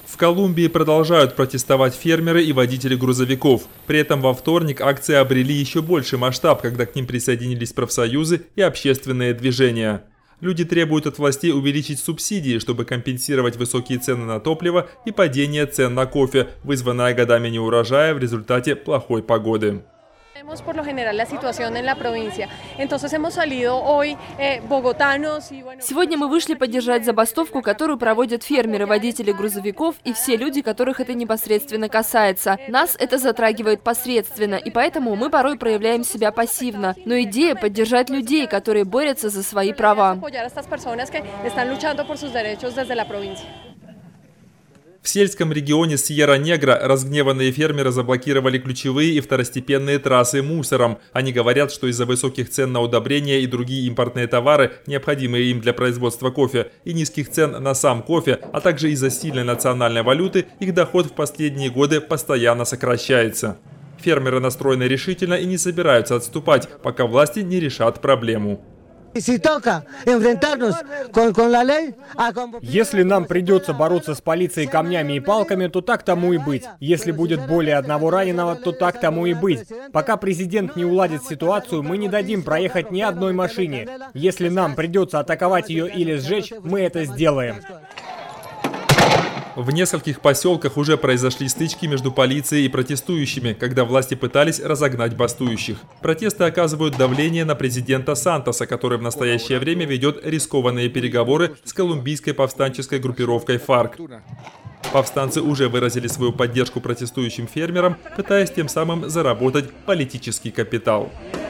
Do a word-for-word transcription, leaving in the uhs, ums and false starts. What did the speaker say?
В Колумбии продолжают протестовать фермеры и водители грузовиков. При этом во вторник акции обрели еще больший масштаб, когда к ним присоединились профсоюзы и общественные движения. Люди требуют от властей увеличить субсидии, чтобы компенсировать высокие цены на топливо и падение цен на кофе, вызванное годами неурожая в результате плохой погоды. Сегодня мы вышли поддержать забастовку, которую проводят фермеры, водители грузовиков и все люди, которых это непосредственно касается. Нас это затрагивает посредственно, и поэтому мы порой проявляем себя пассивно. Но идея поддержать людей, которые борются за свои права. В сельском регионе Сьерра-Негра разгневанные фермеры заблокировали ключевые и второстепенные трассы мусором. Они говорят, что из-за высоких цен на удобрения и другие импортные товары, необходимые им для производства кофе, и низких цен на сам кофе, а также из-за сильной национальной валюты, их доход в последние годы постоянно сокращается. Фермеры настроены решительно и не собираются отступать, пока власти не решат проблему. Если нам придется бороться с полицией камнями и палками, то так тому и быть. Если будет более одного раненого, то так тому и быть. Пока президент не уладит ситуацию, мы не дадим проехать ни одной машине. Если нам придется атаковать ее или сжечь, мы это сделаем. В нескольких поселках уже произошли стычки между полицией и протестующими, когда власти пытались разогнать бастующих. Протесты оказывают давление на президента Сантоса, который в настоящее время ведет рискованные переговоры с колумбийской повстанческой группировкой ФАРК. Повстанцы уже выразили свою поддержку протестующим фермерам, пытаясь тем самым заработать политический капитал.